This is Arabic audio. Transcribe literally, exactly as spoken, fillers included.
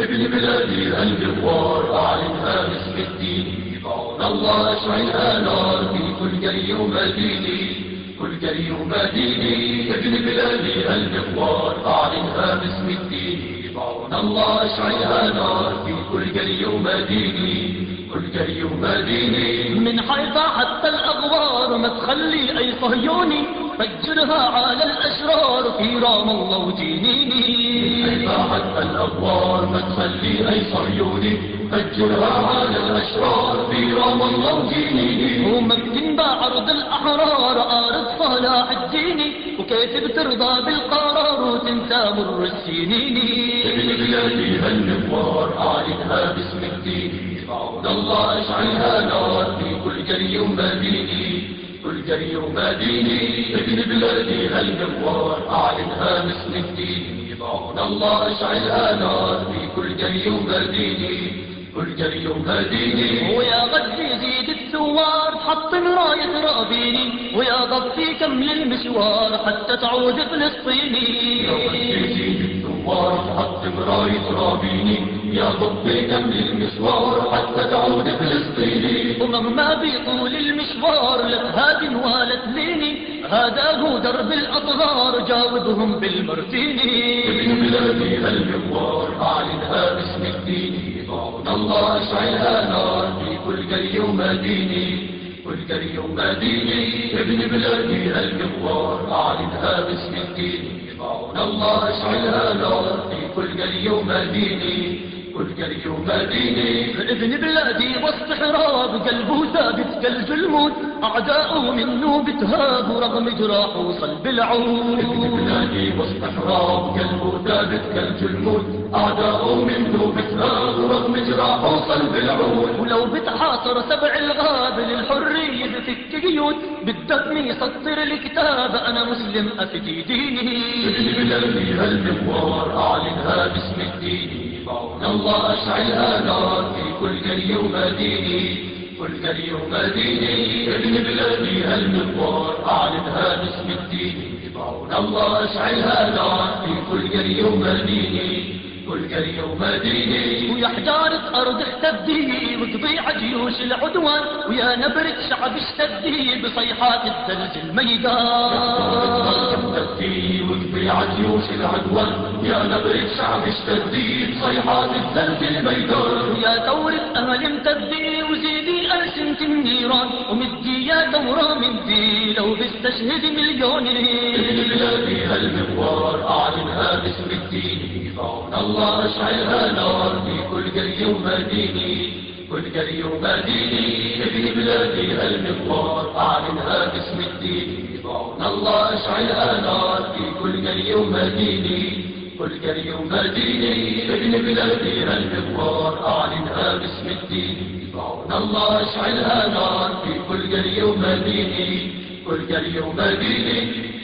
ابن بلادي المغوار أعلنها باسم الدين، بعون الله اشعلها نار في كل قرية ومدينة، كل قرية ومدينة. ابن بلادي المغوار أعلنها باسم الدين، بعون الله اشعلها نار في كل قرية ومدينة، كل قرية ومدينة. من حيفا حتى الأغوار ما تخلي أي صهيوني فجرها على الأشرار في رام الله وجنيني. من حيفا حتى الأغوار ما تخلي أي صهيوني فجرها على الأشرار في رام الله وجنيني. ومكن بعرض الأحرار أرض صلاح الدين، وكيف بترضى بالقرار وتنسى مر السنين. ابن بلادي هالمغوار أعلنها باسم الدين، بعون الله اشعلها نار في كل قرية ومدينة، كل قرية ومدينة. ابن بلادي هالمغوار أعلنها باسم الدين، بعون الله اشعلها نار في كل قرية ومدينة، كل قرية ومدينة. ويا غزي زيد الثوار حطم راية رابيني، ويا ضبطي كمل المشوار حتى تعود فلسطيني. يا غزي زيد الثوار حطم راية رابيني، يا ضبطي كمل المشوار حتى تعود فلسطيني. ومهما بيطول المشوار لا تهادن ولا تليني، هذا هو درب الأطهار جاوبهم بالمرسيني. ابن بلادي المغوار أعلنها باسم الدين، بعون الله اشعلها نار في كل قرية ومدينة، كل قرية ومدينة. ابن بلادي المغوار أعلنها باسم الدين، بعون الله اشعلها نار في كل قرية ومدينة، كل قرية ومدينة. ابن بلادي وسط حراب قلبه ثابت كالجلمود، أعداؤه منه بتهاب رغم جراحه صلب العود. ابن بلادي وسط حراب قلبه ثابت كالجلمود، أعداؤه منه بتهاب رغم جراحه صلب العود. ولو بتحاصر سبع الغاب للحرية بفك قيود، بالدم يسطر الكتاب أنا مسلم أفدي ديني. ابن بلادي هالمغوار أعلنها باسم الدين، بعون الله اشعلها نار في كل قرية ومدينة، كل قرية ومدينة. ابن بلادي هالمغوار أعلنها باسم الدين، بعون الله اشعلها نار في كل قرية ومدينة، كل قرية ومدينة. ويا حجارة أرض احتدي وتضيع جيوش العدوان، ويا نبرة شعب اشتدي بصيحات الثلج الميدان. وتضيع جيوش العدوان، يا نبرة شعب اشتدي بصيحات الثلج الميدان. ويا ثورة أهل امتدي وزيدي ألسنة النيران، ومدي يا ثورة مدي لو بستشهد مليون. ابن بلادي هالمغوار أعلنها باسم الدين، بعون الله اشعلها نار في كل قرية ومدينة، كل قرية ومدينة. ابن بلادي هالمغوار أعلنها باسم الدين، بعون الله اشعلها نار في كل قرية ومدينة، كل قرية ومدينة. ابن بلادي هالمغوار أعلنها باسم الدين، بعون الله اشعلها نار في كل قرية ومدينة، كل قرية ومدينة.